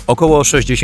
Około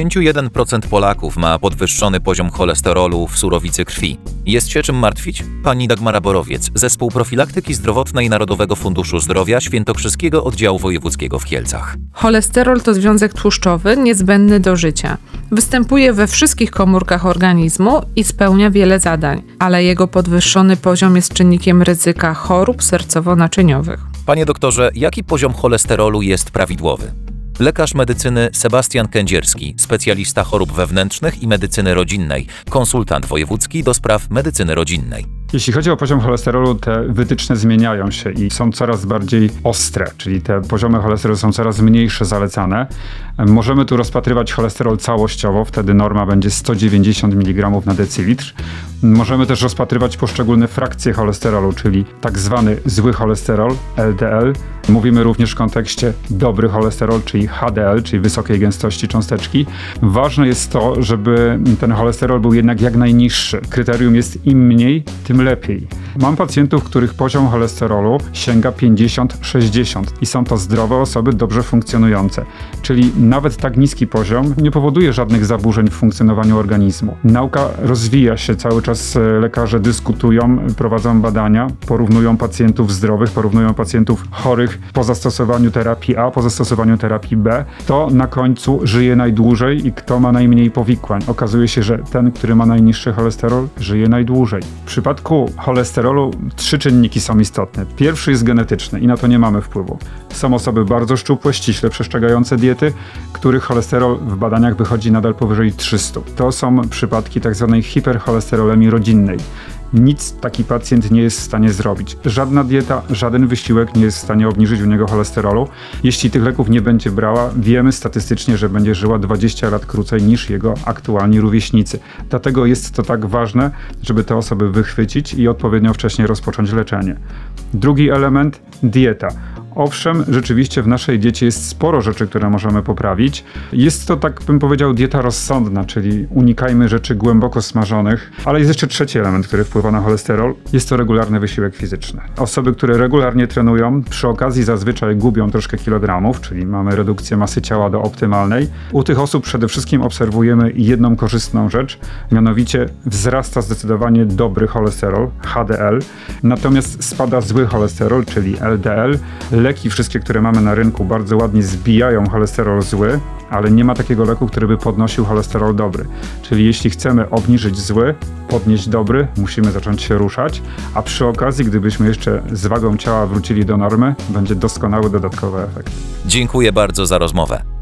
61% Polaków ma podwyższony poziom cholesterolu w surowicy krwi. Jest się czym martwić? Pani Dagmara Borowiec, Zespół Profilaktyki Zdrowotnej Narodowego Funduszu Zdrowia Świętokrzyskiego Oddziału Wojewódzkiego w Kielcach. Cholesterol to związek tłuszczowy niezbędny do życia. Występuje we wszystkich komórkach organizmu i spełnia wiele zadań, ale jego podwyższony poziom jest czynnikiem ryzyka chorób sercowo-naczyniowych. Panie doktorze, jaki poziom cholesterolu jest prawidłowy? Lekarz medycyny Sebastian Kędzierski, specjalista chorób wewnętrznych i medycyny rodzinnej, konsultant wojewódzki do spraw medycyny rodzinnej. Jeśli chodzi o poziom cholesterolu, te wytyczne zmieniają się i są coraz bardziej ostre, czyli te poziomy cholesterolu są coraz mniejsze zalecane. Możemy tu rozpatrywać cholesterol całościowo, wtedy norma będzie 190 mg na decylitr. Możemy też rozpatrywać poszczególne frakcje cholesterolu, czyli tak zwany zły cholesterol, LDL. Mówimy również w kontekście dobry cholesterol, czyli HDL, czyli wysokiej gęstości cząsteczki. Ważne jest to, żeby ten cholesterol był jednak jak najniższy. Kryterium jest im mniej, tym lepiej. Mam pacjentów, których poziom cholesterolu sięga 50-60 i są to zdrowe osoby, dobrze funkcjonujące. Czyli nawet tak niski poziom nie powoduje żadnych zaburzeń w funkcjonowaniu organizmu. Nauka rozwija się, cały czas lekarze dyskutują, prowadzą badania, porównują pacjentów zdrowych, porównują pacjentów chorych po zastosowaniu terapii A, po zastosowaniu terapii B. Kto na końcu żyje najdłużej i kto ma najmniej powikłań. Okazuje się, że ten, który ma najniższy cholesterol, żyje najdłużej. W przypadku cholesterolu 3 czynniki są istotne. Pierwszy jest genetyczny i na to nie mamy wpływu. Są osoby bardzo szczupłe, ściśle przestrzegające diety, których cholesterol w badaniach wychodzi nadal powyżej 300. To są przypadki tzw. hipercholesterolemii rodzinnej. Nic taki pacjent nie jest w stanie zrobić. Żadna dieta, żaden wysiłek nie jest w stanie obniżyć u niego cholesterolu. Jeśli tych leków nie będzie brała, wiemy statystycznie, że będzie żyła 20 lat krócej niż jego aktualni rówieśnicy. Dlatego jest to tak ważne, żeby te osoby wychwycić i odpowiednio wcześnie rozpocząć leczenie. Drugi element, dieta. Owszem, rzeczywiście w naszej diecie jest sporo rzeczy, które możemy poprawić. Jest to, tak bym powiedział, dieta rozsądna, czyli unikajmy rzeczy głęboko smażonych, ale jest jeszcze trzeci element, który wpływa na cholesterol. Jest to regularny wysiłek fizyczny. Osoby, które regularnie trenują, przy okazji zazwyczaj gubią troszkę kilogramów, czyli mamy redukcję masy ciała do optymalnej. U tych osób przede wszystkim obserwujemy jedną korzystną rzecz, mianowicie wzrasta zdecydowanie dobry cholesterol, HDL, natomiast spada zły cholesterol, czyli LDL. Leki wszystkie, które mamy na rynku, bardzo ładnie zbijają cholesterol zły, ale nie ma takiego leku, który by podnosił cholesterol dobry. Czyli jeśli chcemy obniżyć zły, podnieść dobry, musimy zacząć się ruszać, a przy okazji, gdybyśmy jeszcze z wagą ciała wrócili do normy, będzie doskonały dodatkowy efekt. Dziękuję bardzo za rozmowę.